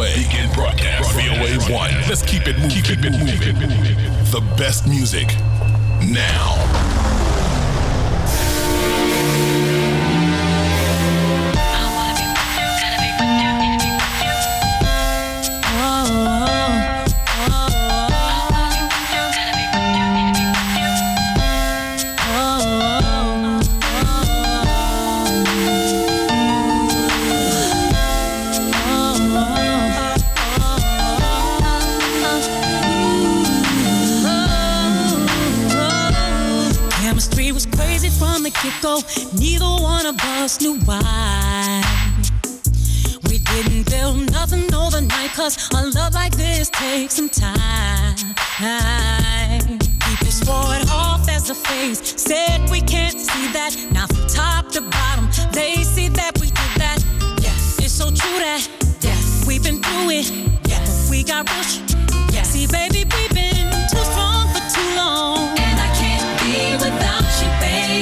VOA. Begin broadcast. VOA 1. Let's keep it moving. Keep it moving. The best music now. Go. Neither one of us knew why. We didn't build nothing overnight, 'cause a love like this takes some time. People swore it off as a phase, said we can't see that. Now from top to bottom, they see that we did that. Yes, it's so true that yes, we've been through it. Yes, we got rich. Yes, see baby, we've been too strong for too long, and I can't be without you, baby.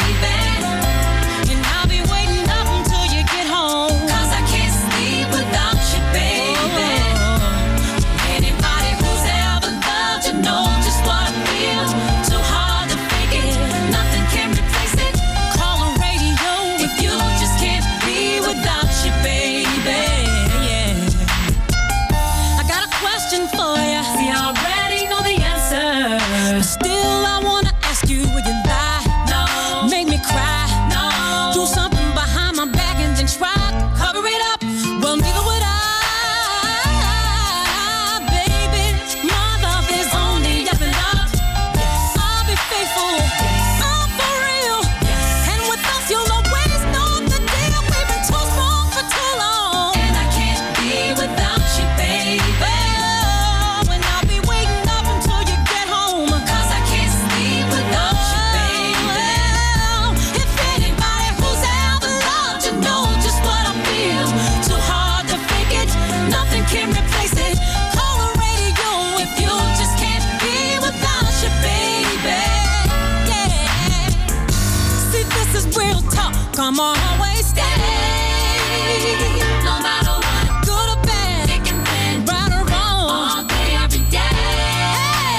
Come on, always stay. No matter what, good or bad, thick and thin, right or wrong, all day, every day.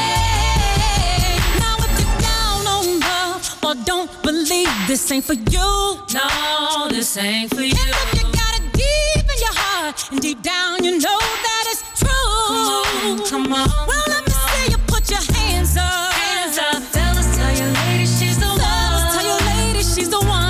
Now if you're down on love or don't believe, this ain't for you. No, this ain't for you. And if you got it deep in your heart and deep down you know that it's true. Come on. Well, let me see you put your hands up. Hands up. Fellas, tell your lady she's the one. Fellas, tell your lady she's the one.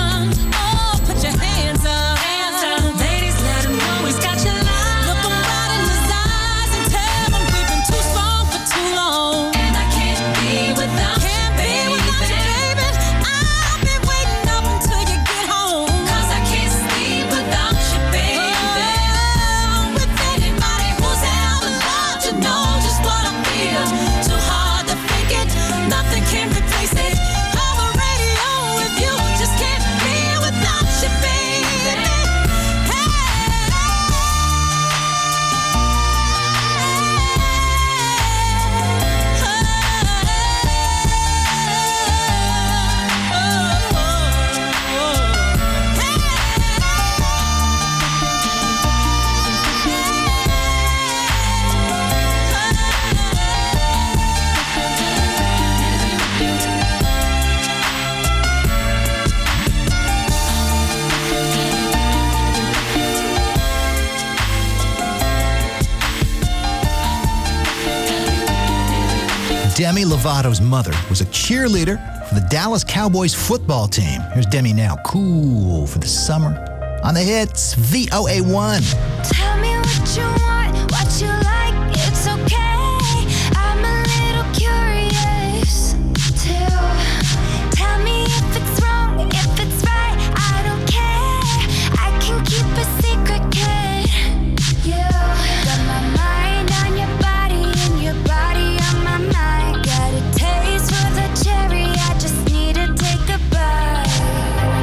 Demi Lovato's mother was a cheerleader for the Dallas Cowboys football team. Here's Demi now, Cool for the Summer on the hits, VOA1. Tell me what you want, what you like, it's okay. I'm a little curious too. Tell me if it's wrong, if it's right, I don't care. I can keep a secret, kid. You got my mind on your body and your body on my mind. Got a taste for the cherry, I just need to take a bite.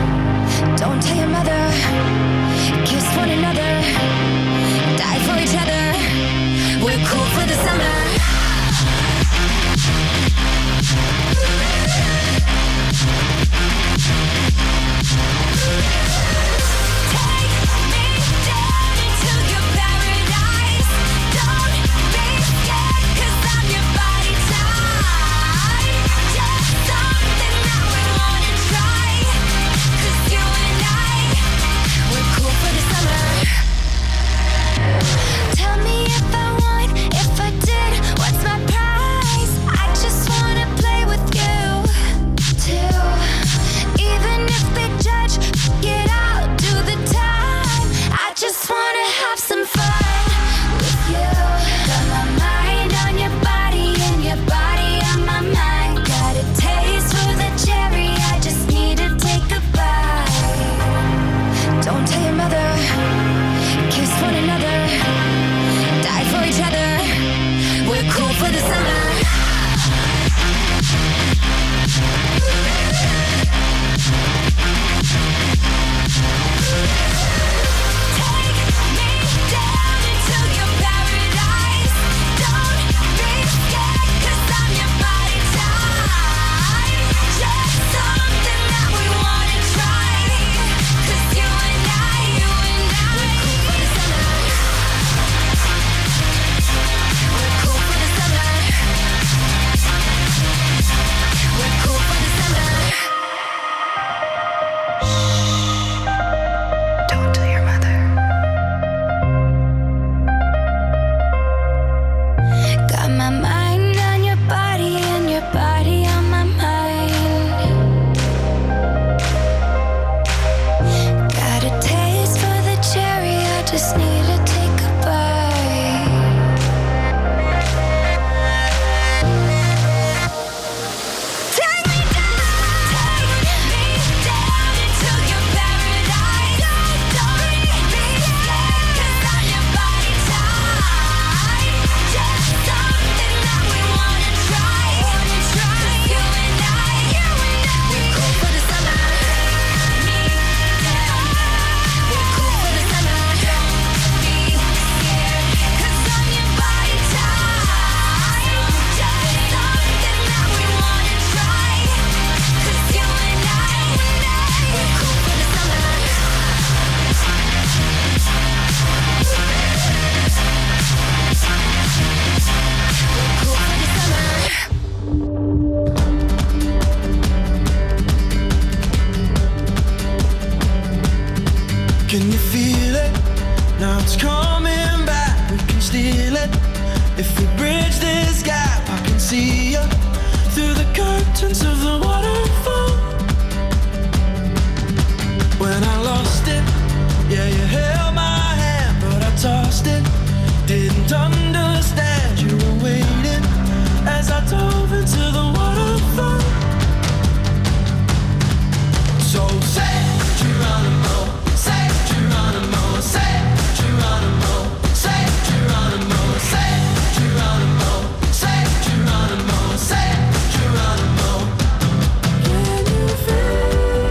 Don't tell your mother, kiss one another, die for each other. some fun with you. Got my mind on your body and your body on my mind. Got a taste for the cherry, I just need to take a bite. Don't tell your mother, kiss one another, die for each other. We're cool for the summer. Can you feel it? Now it's coming back, we can steal it. If we bridge this gap, I can see you through the curtains of the waterfall. When I lost it, yeah, you held my hand, but I tossed it. Didn't understand you were waiting as I dove into the waterfall. So say Geronimo, say Geronimo, say Geronimo, say Geronimo, say Geronimo, say Geronimo, say Geronimo. Can you feel?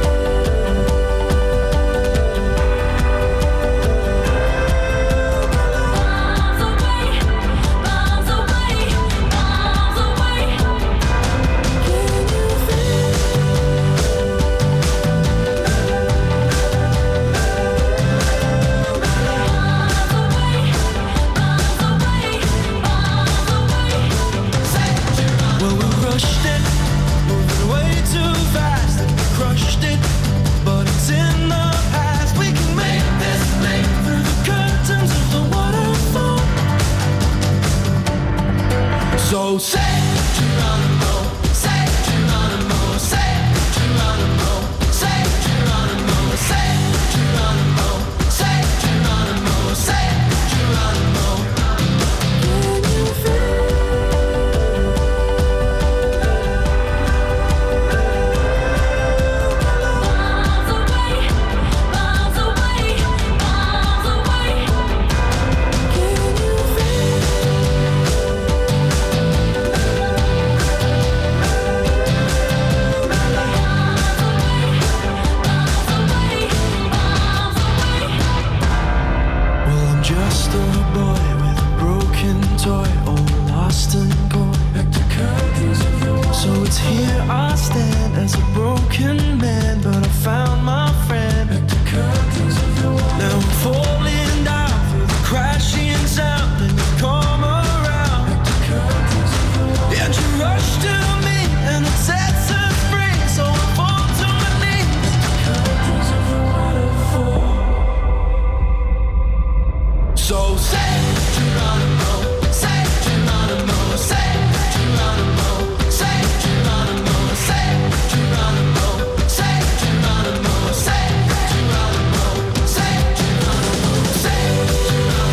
Bombs away, bombs away, bombs away. Can you feel? Well, we rushed it, moving way too fast, and we crushed it, but it's in the past. We can make this leap through the curtains of the waterfall. So say Geronimo, say Geronimo, say Geronimo, say Geronimo, say Geronimo, say Geronimo, say Geronimo. Can you feel? Bombs away, bombs away, bombs away. Can you feel? Well, I'm just a boy with a broken toy, all lost and gone. So it's here I stand as a broken man, but I found my friend. Now I'm falling down through the crashing sound, and you come around. And you rush to me, and it sets us free. So I fall to my knees. So say Geronimo, say Geronimo, say Geronimo, say Geronimo, say Geronimo, say Geronimo, say Geronimo, say Geronimo, say Geronimo.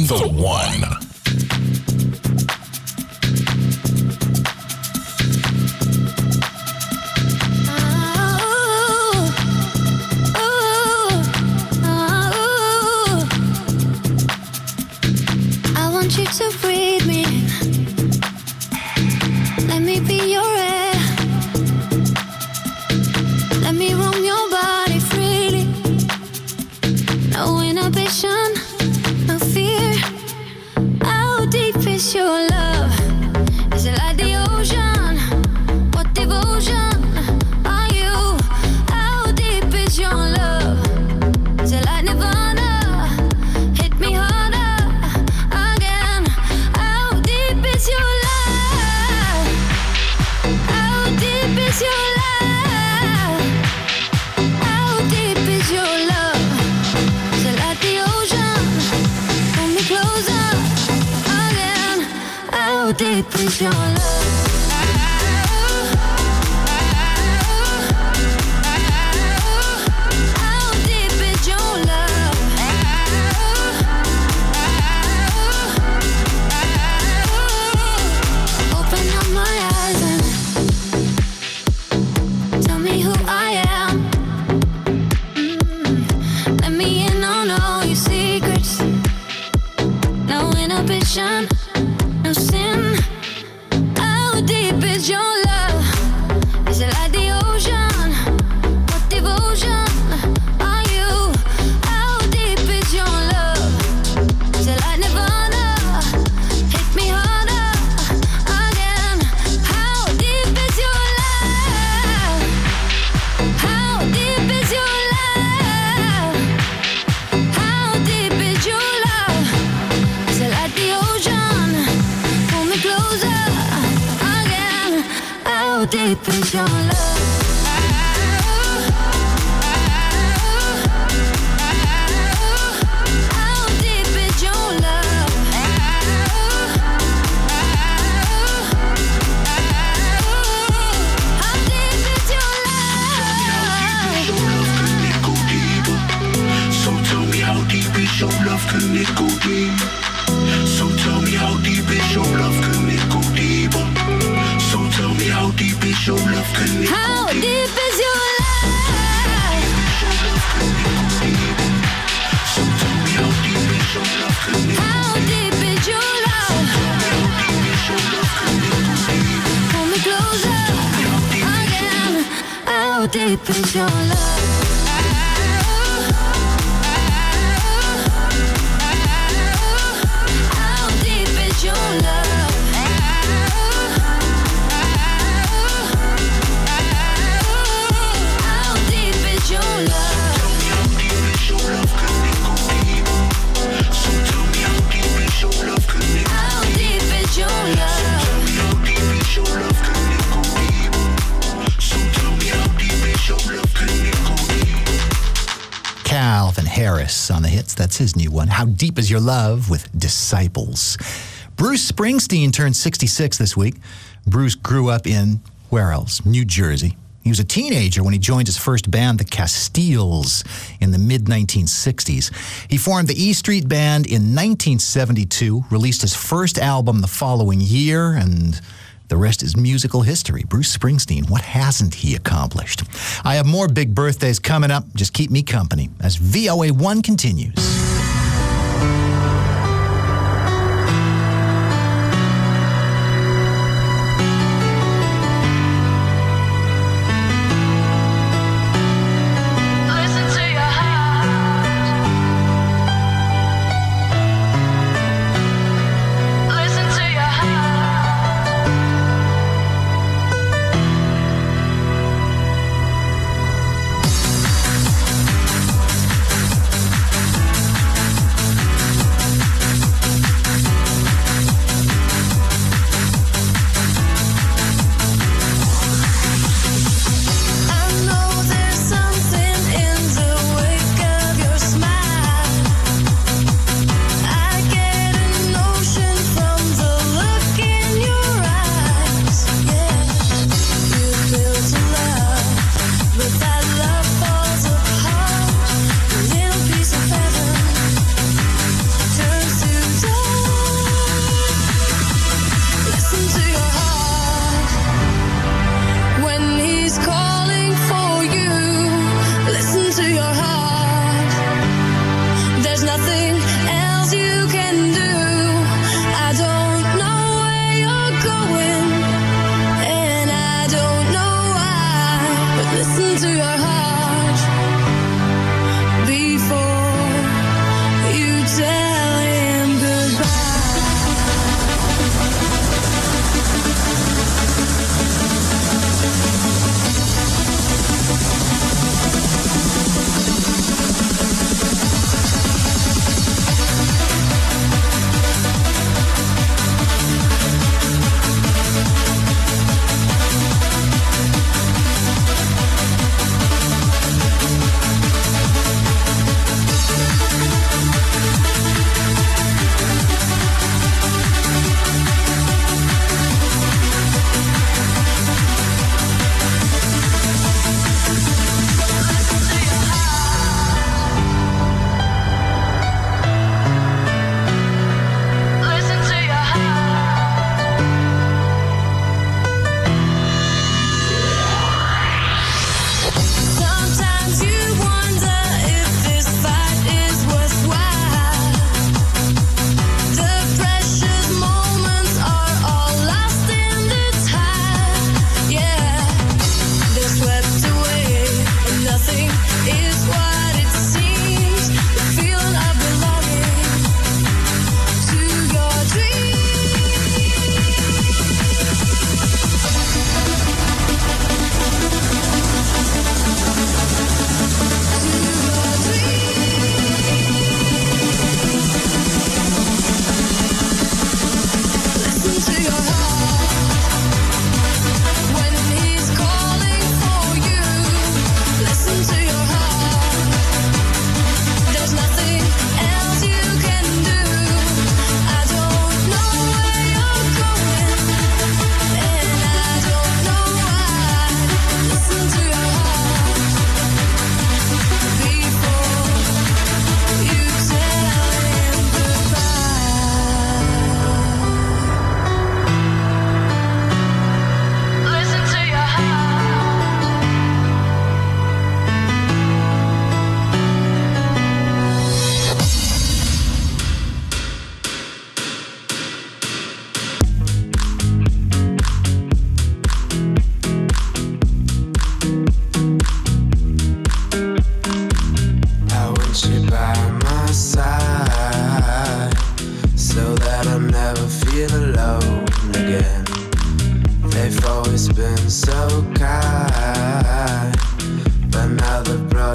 The One. I want you to breathe me in. Let me be your air. Let me roam your body freely. No inhibition, no fear. How deep is your love? Is it like the ocean? What devotion are you? How deep is your love? Is it like Nirvana? Hit me harder again. How deep is your love? How deep is your love? How deep is your love? Is it like the ocean? Pull me closer again. How deep is your love? How deep is your love? Open up my eyes and tell me who I am. Let me in on all your secrets. No inhibition, no sin. How deep is your love? Is it like the ocean? What devotion are you? How deep is your love? Is it like Nirvana? Hit me harder again. How deep is your love? How deep is your love? How deep is your love? Is it like the ocean? Pull me closer again. How deep is your love? How deep is your love? How deep is your love? So tell me how deep is your love, can it go deep? So tell me how deep is your love, can it go deeper? So tell me how deep is your love, can it How go deep? deep is your love? So tell me how deep is your love, can it How deep is your love? Pull me closer again. How deep is your love? How deep is your love? How deep is your love? So tell me how deep is your love, can it How deep is your love? how deep is your love, can it go deep? So tell me how deep is your love, can it go deep? Calvin Harris on the hits. That's his new one. How Deep Is Your Love with Disciples. Bruce Springsteen turned 66 this week. Bruce grew up in, where else? New Jersey. He was a teenager when he joined his first band, the Castiles, in the mid-1960s. He formed the E Street Band in 1972, released his first album the following year, and the rest is musical history. Bruce Springsteen, what hasn't he accomplished? I have more big birthdays coming up. Just keep me company as VOA1 continues. Listen to your heart. Listen to your heart.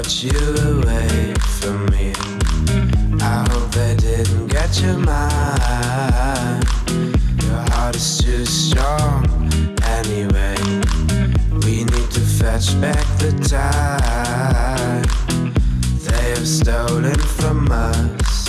brought you away from me. I hope they didn't get your mind. Your heart is too strong anyway. We need to fetch back the time they have stolen from us.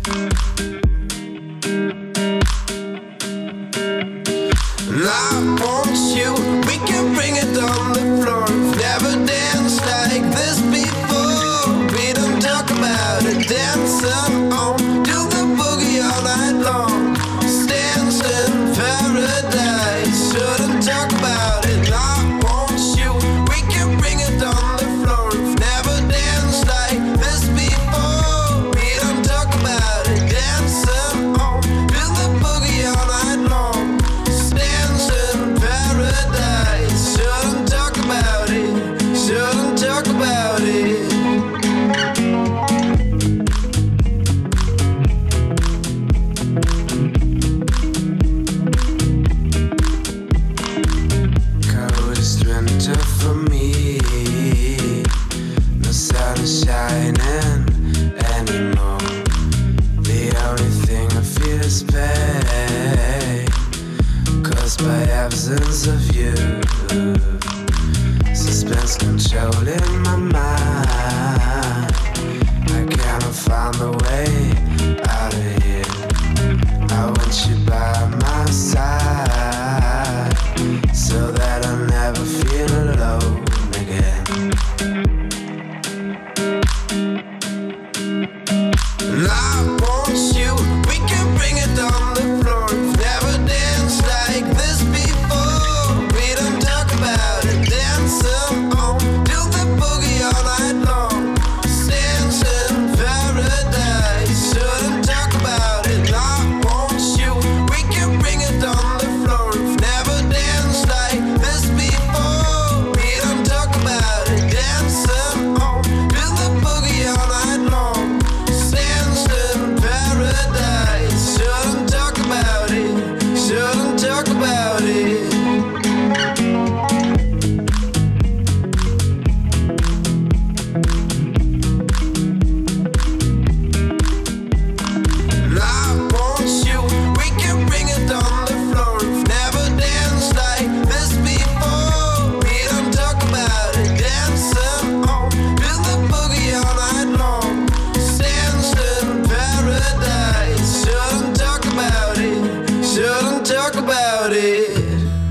And I want you, we can bring it on the floor. We've never danced like this before. We don't talk about it, dancing on, do the boogie all night long. Stands in paradise, shouldn't talk about it. I want you, we can bring it on the floor. We've never danced like this before. We don't talk about it, dancing on, do the boogie all night long. Stands in paradise, shouldn't talk about it, shouldn't talk about it. Coldest winter for me, no sun is shining anymore. The only thing I feel is pain, caused by absence of you. Suspense controlling my mind. I cannot find the way out of here. I want you by my side, so that I'll never feel alone again. And I want you, we can bring it on the floor. We've never danced like this before. We don't talk about it, dancing on, do the boogie all night long. Stands in paradise, shouldn't talk about it. I want you, we can bring it on the floor. We've never danced like this before. We don't talk about it, dancing on, do the boogie all night long. Stands in paradise, shouldn't talk about it, shouldn't talk about it. And I want you, we can bring it on the floor. We've never danced like this before. We don't talk about it, dancing on, do the boogie all night long. Stands in paradise, shouldn't talk about it, shouldn't talk about it.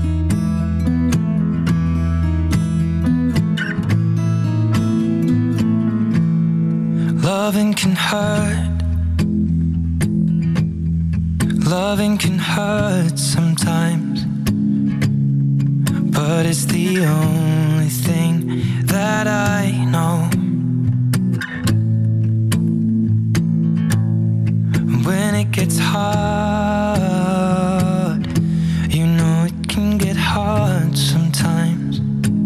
Loving can hurt. Loving can hurt sometimes, but it's the only thing that I know. When it gets hard, you know it can get hard sometimes.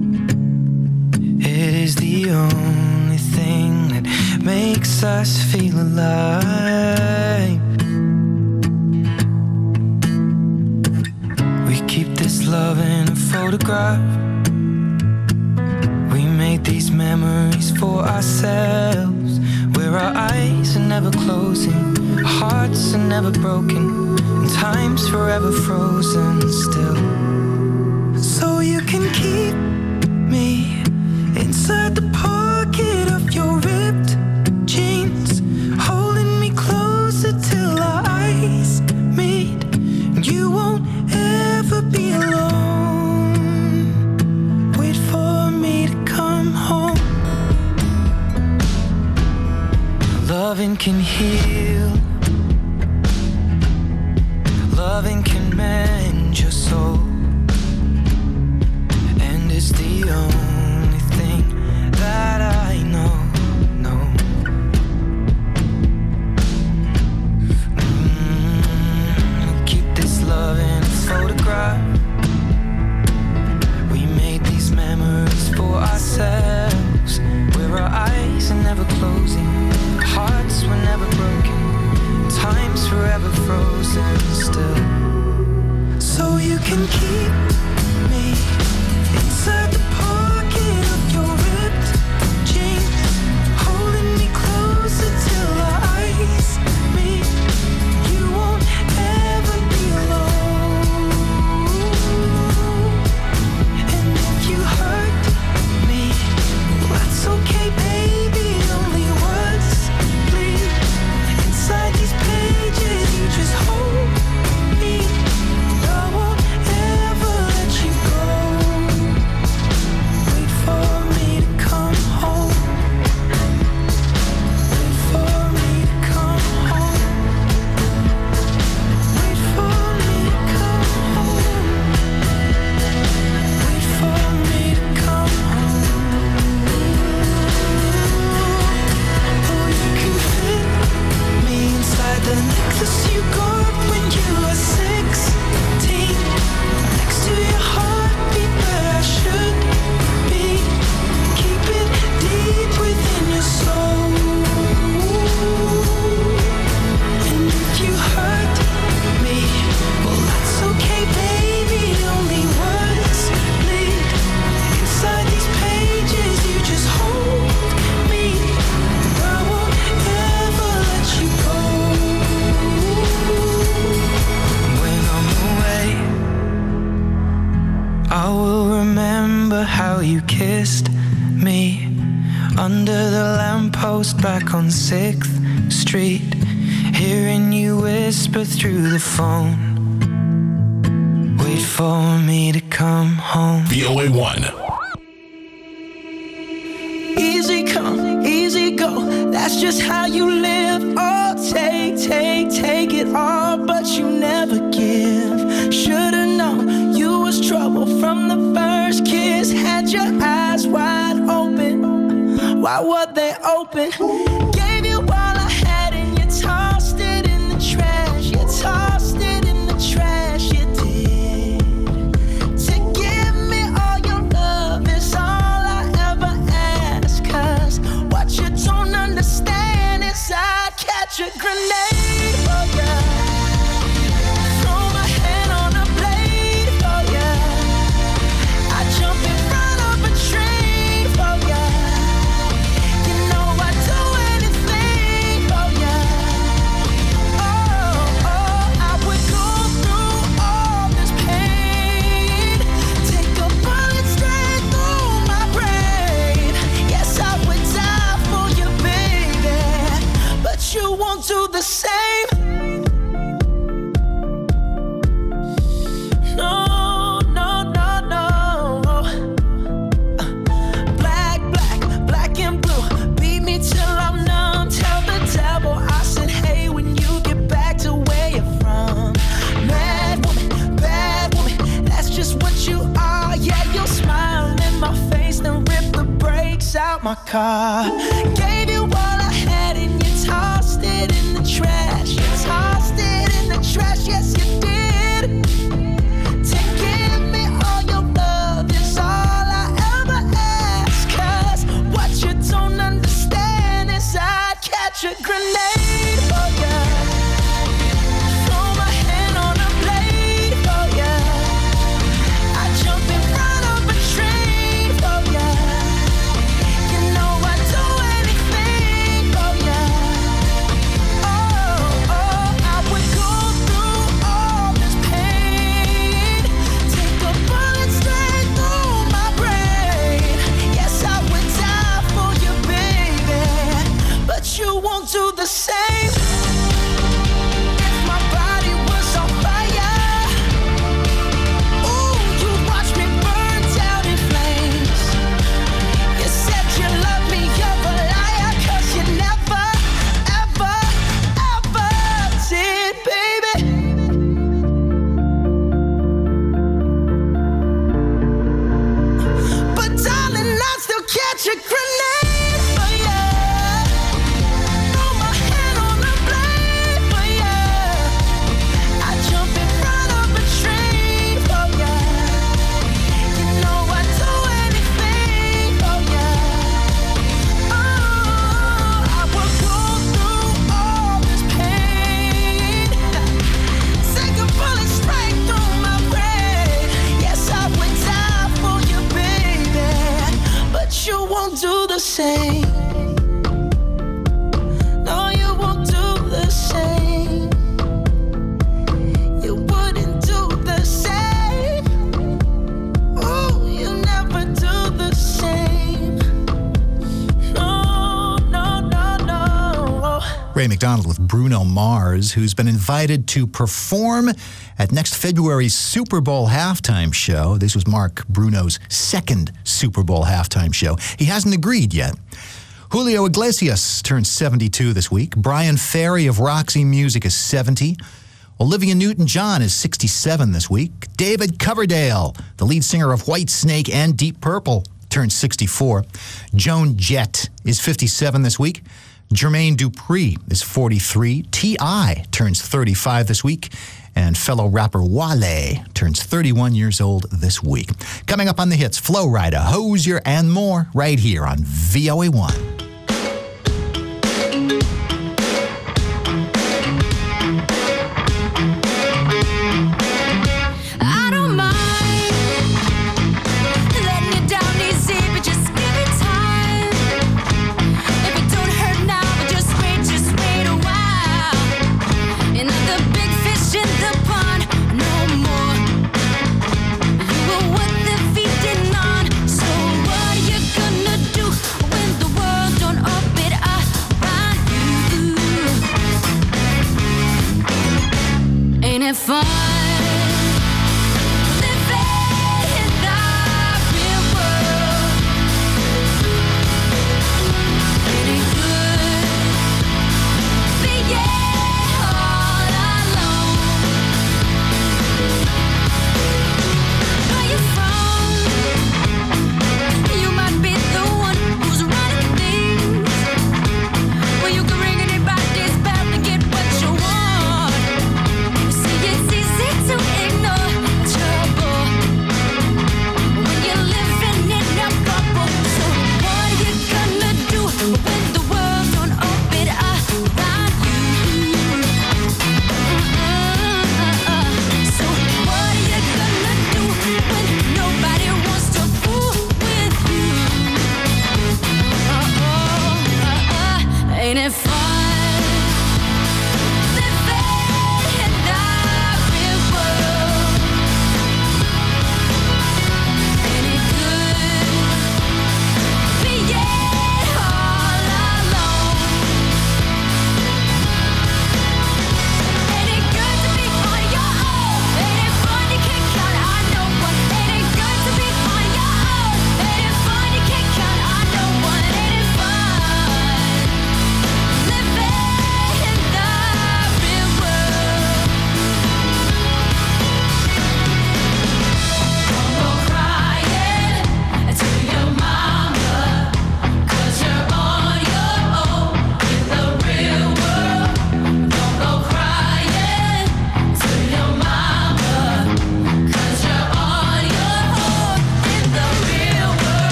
It is the only thing that makes us feel alive. We keep this love in a photograph. We made these memories for ourselves, where our eyes are never closing, our hearts are never broken, and time's forever frozen still. So you can keep me inside the pocket of your ripped jeans, holding me closer till our eyes meet. You won't ever be alone. Wait for me to come home. Loving can heal. Loving can mend your soul, and it's the only thing that I know. Keep this love in a photograph. We made these memories for ourselves, where our eyes are never closing, hearts were never broken, time's forever frozen still. So you can keep me inside the pocket of your ripped jeans, I will remember how you kissed me under the lamppost back on 6th Street, hearing you whisper through the phone, wait for me to come home. VOA1. Easy come, easy go, that's just how you live. Oh, take it all, but you never give. Should've known you was trouble from the first kiss. Had your eyes wide open, why were they open? Gave you all I had and you tossed it in the trash. You tossed it in the trash, you did. To give me all your love is all I ever ask. Cause what you don't understand is I'd catch a grenade for ya. Throw my hand on a blade for ya. I'd jump in front of a train for ya. You know I'd do anything for ya. Oh, I would go through all this pain, take a bullet straight through my brain. Yes, I would die for you, baby, but you won't do the same. No, no, no, no. Black and blue. Beat me till I'm numb. Tell the devil I said, hey, when you get back to where you're from. Mad woman, bad woman, that's just what you are. Yeah, you'll smile in my face, then rip the brakes out my car. Gave you all I had and you tossed it in the trash. You tossed it in the trash, yes you did. To give me all your love is all I ever ask. Cause what you don't understand is I'd catch a grenade for ya. Throw my hand on a blade for ya. I'd jump in front of a train for ya. You know I'd do anything for ya. Oh, I would go through all this pain, take a bullet straight through my brain. Yes, I would die for you, baby, but you won't do the same. If my body was on fire, ooh, you watch me burn down in flames. You said you love me, you're a liar, cause you never, ever, ever did, baby. But darling, I'd still catch a grenade for ya. Throw my hand on a blade for ya. I'd jump in front of a train for ya. You know I'd do anything for ya. Oh, I would go through all this pain, take a bullet straight through my brain. Yes, I would die for you, baby, but you won't do the same. No, you won't do the same. You wouldn't do the same. Oh, you never do the same. No, no, no, no. Ray McDonald with Bruno Mars, who's been invited to perform at next February's Super Bowl halftime show. This was Mark Bruno's second Super Bowl halftime show. He hasn't agreed yet. Julio Iglesias turns 72 this week. Brian Ferry of Roxy Music is 70. Olivia Newton-John is 67 this week. David Coverdale, the lead singer of Whitesnake and Deep Purple, turns 64. Joan Jett is 57 this week. Jermaine Dupri is 43. T.I. turns 35 this week. And fellow rapper Wale turns 31 years old this week. Coming up on the hits, Flo Rida, Hozier, and more right here on VOA1. I don't mind letting you down easy, but just give it time. If it don't hurt now, but just wait a while. And the big fish in the pond, no more. You were what the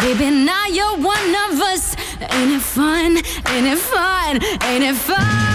Baby, now you're one of us. Ain't it fun? Ain't it fun? Ain't it fun?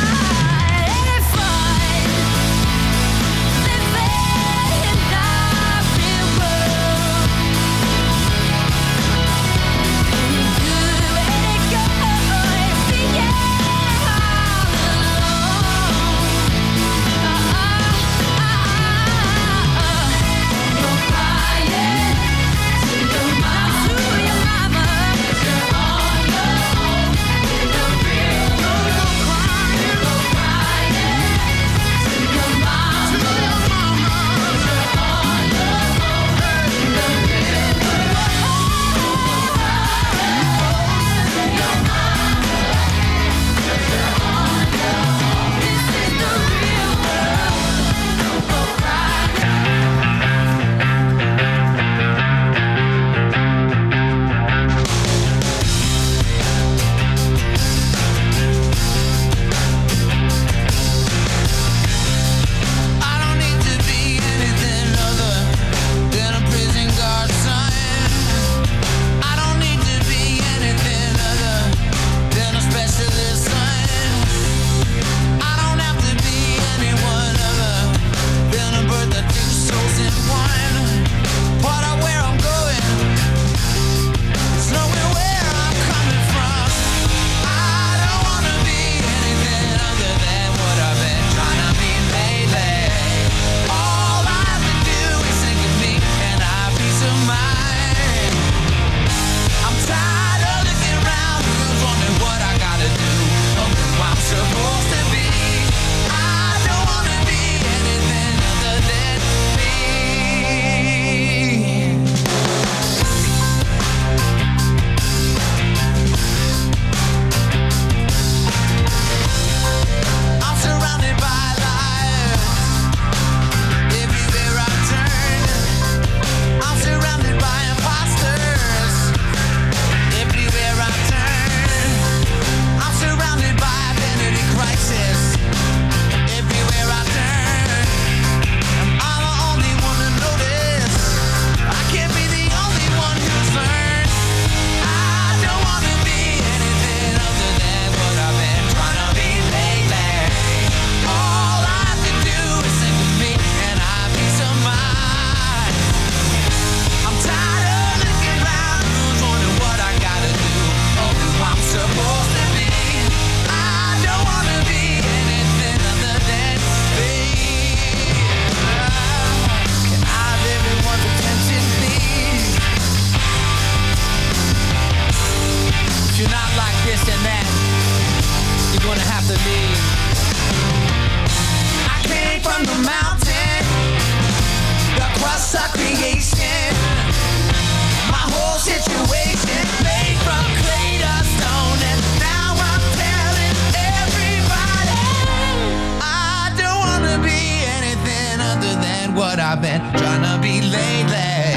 I've been trying to be lately.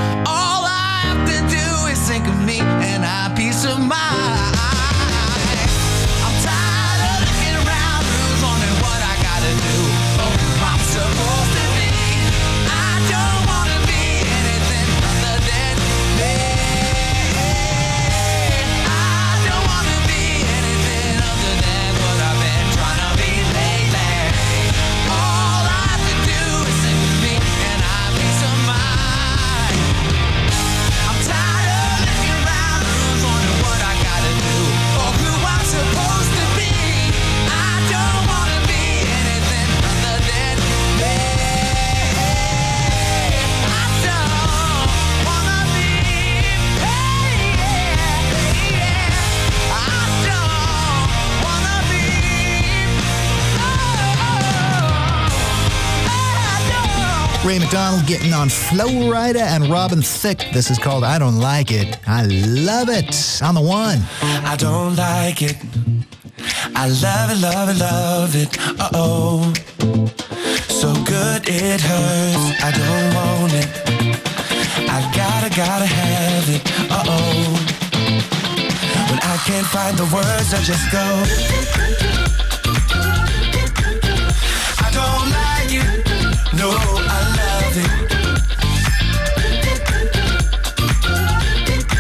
All I have to do is think of me and I have peace of mind. I'm tired of looking around, who's wondering what I gotta do, or who I'm supposed to be. I don't wanna be anything other than me. I don't wanna be anything other than what I've been trying to be lately. All I have to do is think of me and I have peace of mind. I'm tired of looking around, who's wondering what I gotta do, or who I'm supposed to be. I don't wanna be anything other than me. I don't wanna be, I don't wanna be, Ray McDonald getting on Flo Rida and Robin Thicke. This is called I Don't Like It. I love it. On the one. I don't like it. I love it, love it, love it. Uh-oh. So good it hurts. I don't want it. I gotta have it. Uh-oh. When I can't find the words, I just go. I don't like it. No, I love it.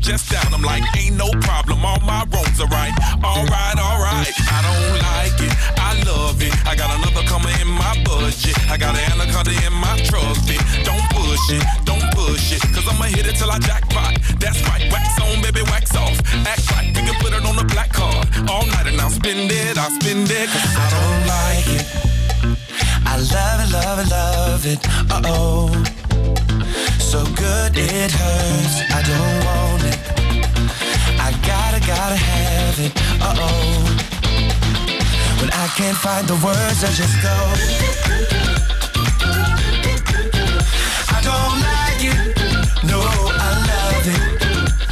just down. I'm like, ain't no problem, all my wrongs are right. Alright, alright, I don't like it, I love it. I got another coming in my budget. I got an anaconda in my trusty. Don't push it, cause I'ma hit it till I jackpot. That's right, wax on, baby, wax off. Act right, we can put it on the black card. All night and I'll spend it, cause I don't like it. I love it, love it, love it, uh-oh. So good it hurts, I don't want it. I gotta have it, uh-oh. When I can't find the words, I just go. I don't like it, no, I love it.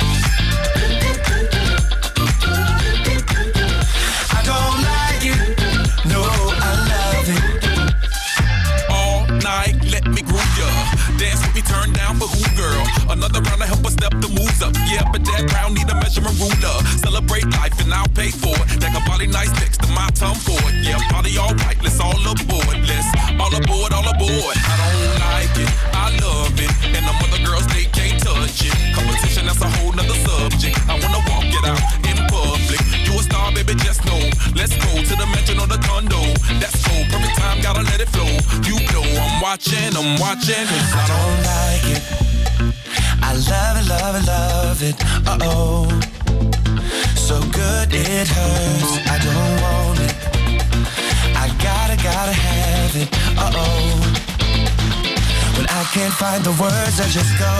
I don't like it, no, I love it. All night, let me groove ya. Dance with me, turn down for who, girl? Another round to help us step the moves up. Yeah, but that round need a measurement ruler. Celebrate life and I'll pay for it. That can body nice next to my tongue for it. Yeah, party all right, let's all aboard. Let's all aboard, all aboard. I don't like it, I love it. And them other girls, they can't touch it. Competition, that's a whole nother subject. I wanna walk it out in public. You a star, baby, just know. Let's go to the mansion or the condo. That's cool, perfect time, gotta let it flow. You know I'm watching, cause I don't like it. I love it, love it, love it, uh-oh. So good it hurts, I don't want it. I gotta have it, uh-oh. When I can't find the words, I just go.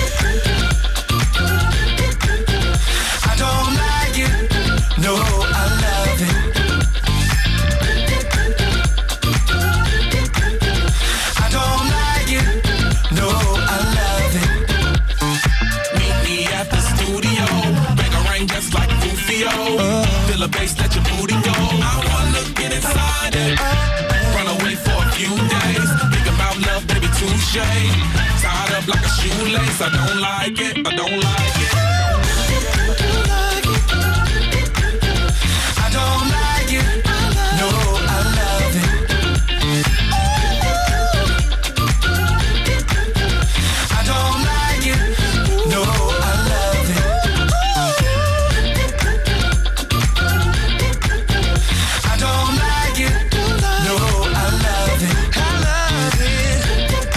I don't like it, no, I love it. I don't like it, no, I love it. meet me at the studio. Bang a ring just like Rufio. Feel a bass, let your booty go. I wanna get inside it. Run away for a few days. Think about love, baby, touche. Tied up like a shoelace. I don't like it, I don't like it. I don't like it, no, I love it. I don't like it, no, I love it. I don't like it, no, I love it. I love it.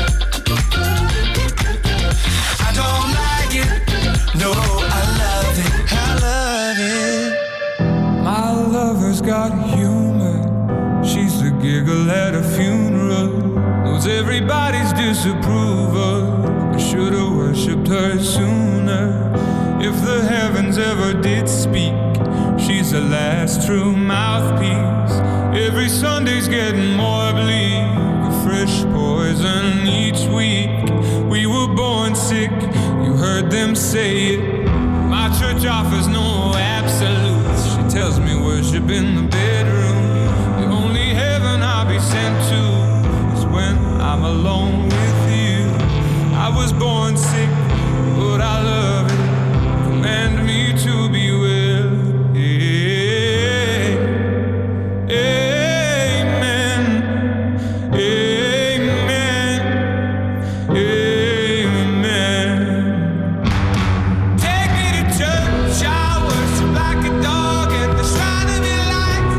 I don't like it, no, I love it. I love it. My lover's got humor. She's the giggle at a funeral. Knows everybody's disapproval. I should've worshipped her sooner. If the heavens ever did speak, she's the last true mouthpiece. Every Sunday's getting more bleak. A fresh poison each week. We were born sick, you heard them say it. My church offers no absolutes. She tells me worship in the bedroom. The only heaven I'll be sent to is when I'm alone with you. I was born sick, but I love it. Command me to be well. Amen. Amen. Amen. Take me to church, I worship like a dog at the shrine of your light.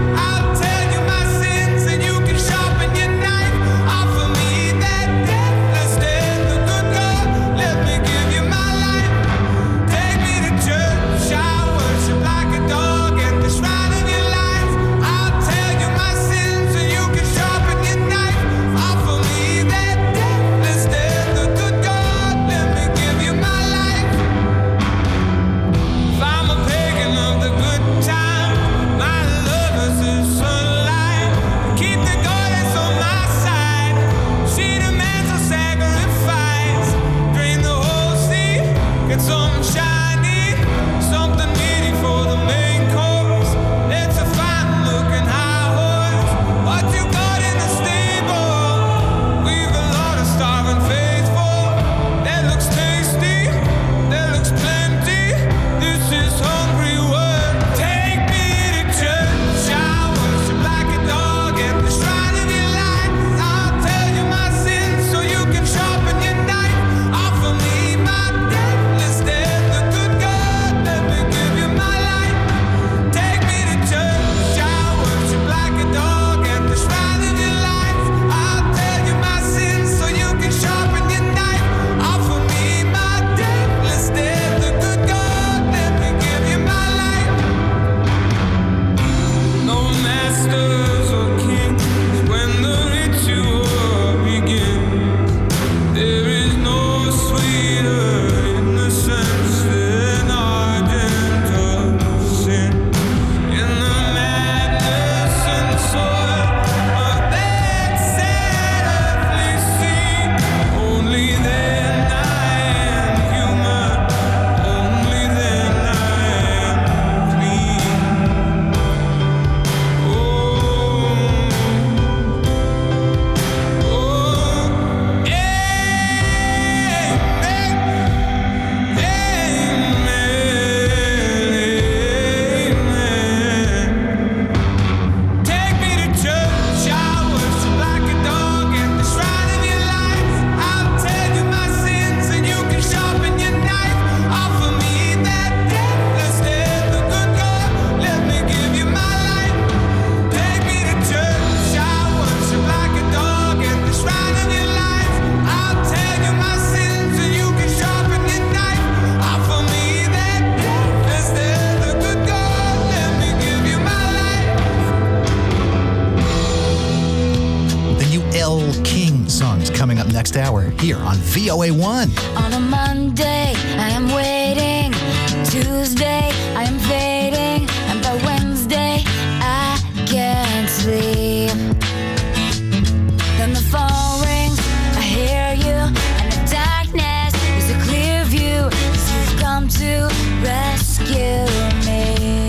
next hour here on VOA1. On a Monday, I am waiting. Tuesday, I am fading. And by Wednesday, I can't sleep. Then the phone rings, I hear you. And the darkness is a clear view. 'Cause you've come to rescue me.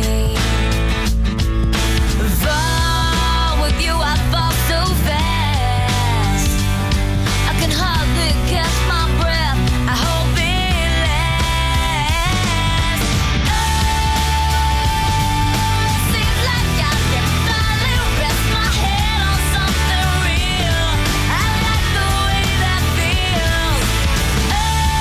Fall with you, I fall so fast. I can hardly catch my breath. I hope it lasts. Oh, seems like I can finally rest my head on something real. I like the way that feels. Oh,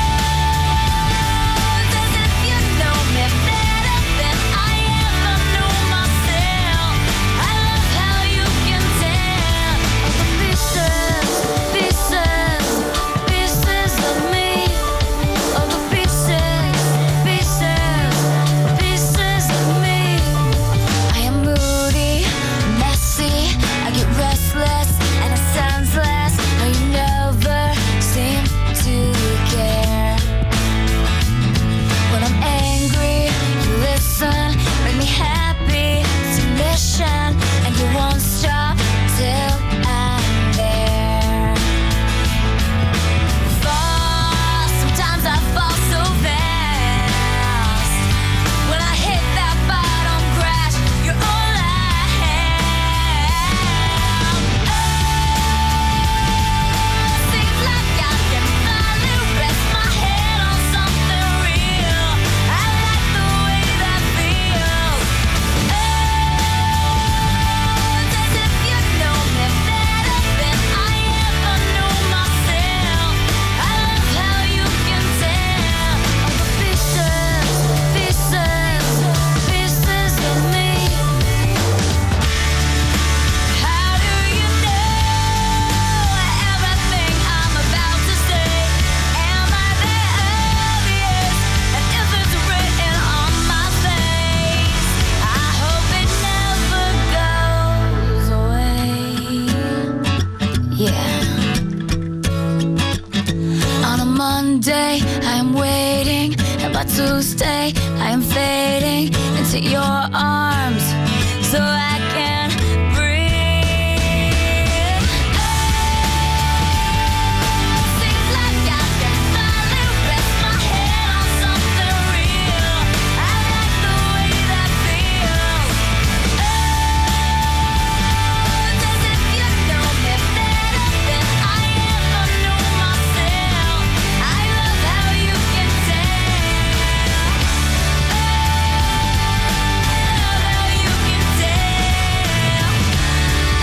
it's as if you know me better than I ever knew myself. I love how you can tell all the pieces, pieces, pieces of me. All the pieces, pieces, pieces of me. I am moody, messy, I get restless, and it sounds less. How you never seem to care. When I'm angry, you listen, make me happy, submission, and you won't stop till I'm there. Fall, sometimes I fall so fast. When I hit that bottom crash, you're all I have. Oh, seems like I can finally rest my head on something real. I like the way that feels. Oh, it's as if you know me better than I ever knew myself. I love how you can tell all the pieces, pieces, pieces of me. How do you know everything I'm about to say? Am I that obvious? And if it's written on my face, I hope it never goes away. Yeah. On a Monday, I am waiting, and by Tuesday, I am fading into your arms, so I can breathe. Oh, seems like I can finally rest my head on something real. I like the way that feels. Oh, it's as if you know me better than I ever knew myself. I love how you can tell. I love how you can tell. I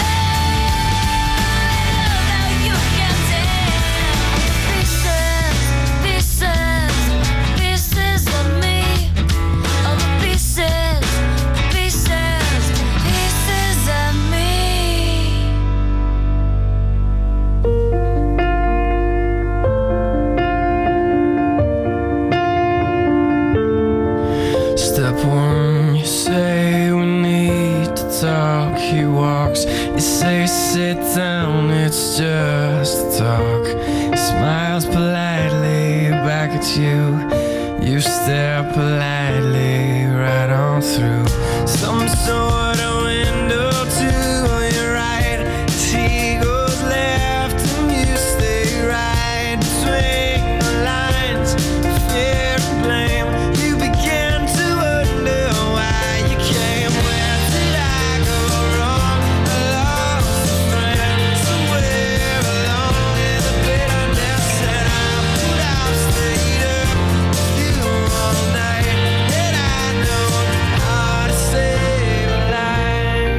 love how you can tell. Pieces, pieces, pieces of me. All the pieces, pieces, pieces of me. Step one, you say we need to talk. He walks, you say sit down, it's just a talk. He smiles politely back at you. You stare politely right on through some sort of window to your right. As he goes left and you stay right between the lines. Fear and blame. You begin to wonder why you came. Where did I go wrong? I lost a friend somewhere along in the bitterness, and I would have stayed up with you all night. And I know how to save a life.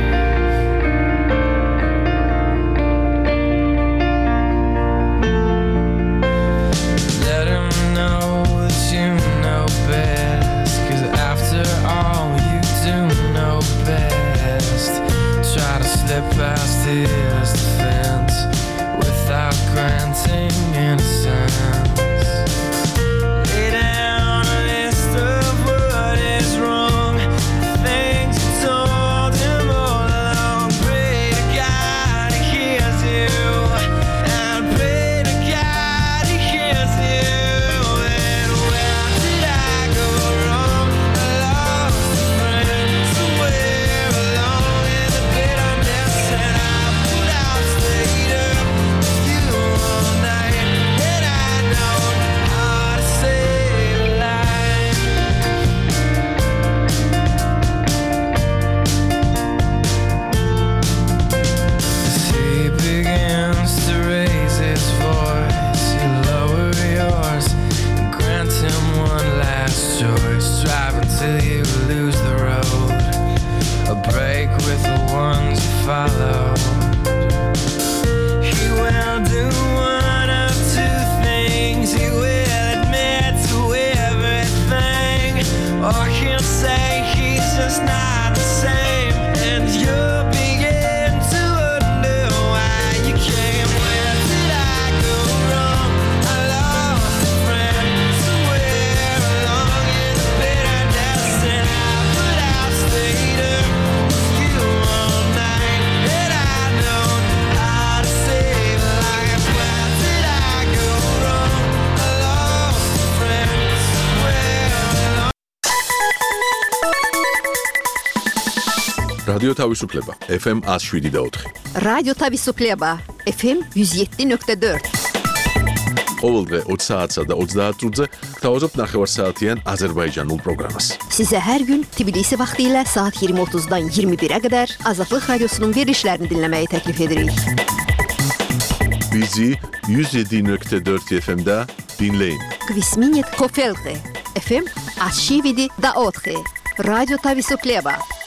Let him know that you know best, 'cause after all you do know best. Try to slip past his defense without granting innocence. Lay down a list of what is wrong, the things you told him all along. Pray to God he hears you, and pray to God რადიო თავისუფლება FM 107.4. რადიო თავისუფლება FM 107.4. ყოველდღე 20 საათსა და 30 წუთზე გთავაზობთ ნახევარსაათიან აზერბაიჯანულ პროგრამას. Sizə hər gün Tbilisi vaxtı ilə saat 20:30-dan 21-ə qədər Azadlıq Radiosunun verilişlərini dinləməyi təklif edirik. Bizi 107.4 FM-də dinləyin. Kvisminit Kofelqi FM 107.4. Radyo Tavisufleba.